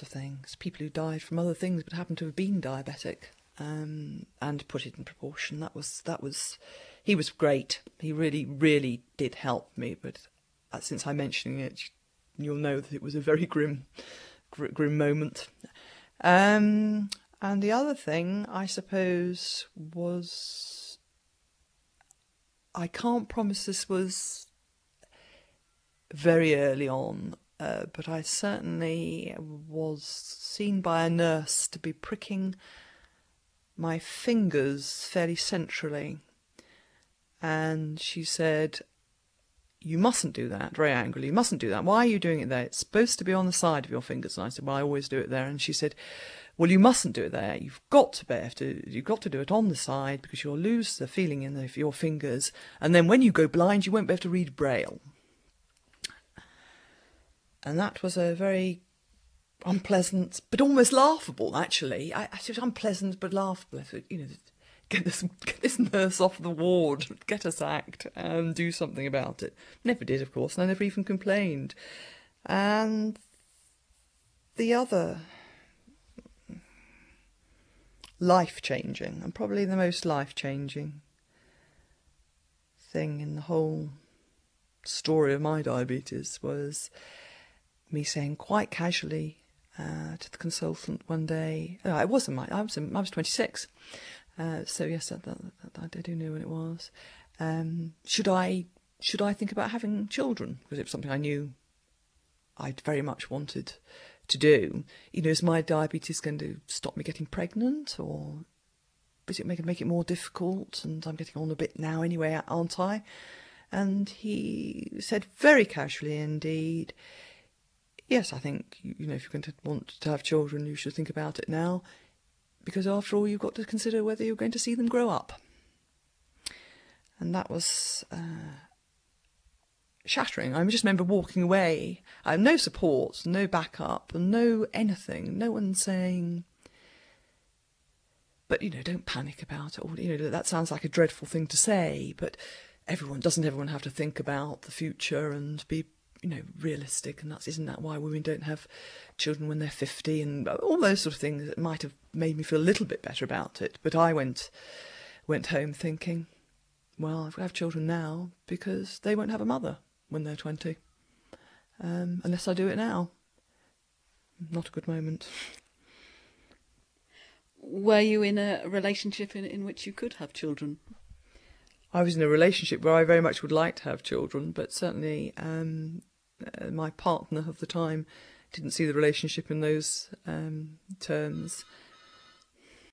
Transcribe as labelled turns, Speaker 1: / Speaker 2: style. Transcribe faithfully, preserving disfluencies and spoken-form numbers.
Speaker 1: sorts of things, people who died from other things but happened to have been diabetic, um, and put it in proportion. That was, that was, he was great. He really, really did help me, but since I'm mentioning it, you'll know that it was a very grim, gr grim moment. Um, and the other thing, I suppose, was, I can't promise this was very early on, uh, but I certainly was seen by a nurse to be pricking my fingers fairly centrally. And she said, "You mustn't do that," very angrily. "You mustn't do that. Why are you doing it there? It's supposed to be on the side of your fingers." And I said, "Well, I always do it there." And she said, "Well, you mustn't do it there. You've got to be able to, you've got to do it on the side because you'll lose the feeling in the, your fingers. And then when you go blind, you won't be able to read Braille." And that was a very unpleasant, but almost laughable, actually. I, I said unpleasant, but laughable. I thought, you know, get this, get this nurse off the ward, get her sacked, and do something about it. Never did, of course, and I never even complained. And the other life-changing, and probably the most life-changing thing in the whole story of my diabetes was me saying quite casually uh, to the consultant one day, oh, I wasn't my, I was, I was twenty-six, uh, so yes, that, that, that, I do know when it was. Um, should I should I think about having children? Because it was something I knew I very much wanted to do. You know, is my diabetes going to stop me getting pregnant, or is it going to make it more difficult? And I'm getting on a bit now anyway, aren't I? And he said very casually indeed, "Yes, I think, you know, if you're going to want to have children, you should think about it now, because after all, you've got to consider whether you're going to see them grow up." And that was uh, shattering. I just remember walking away. I had no support, no backup, and no anything. No one saying, "But, you know, don't panic about it." Or, you know, that sounds like a dreadful thing to say, but everyone, doesn't everyone have to think about the future and be, you know, realistic? And that's, isn't that why women don't have children when they're fifty, and all those sort of things that might have made me feel a little bit better about it. But I went went home thinking, well, I've got to have children now because they won't have a mother when they're twenty, um, unless I do it now. Not a good moment.
Speaker 2: Were you in a relationship in, in which you could have children?
Speaker 1: I was in a relationship where I very much would like to have children, but certainly um, uh, my partner of the time didn't see the relationship in those um, terms.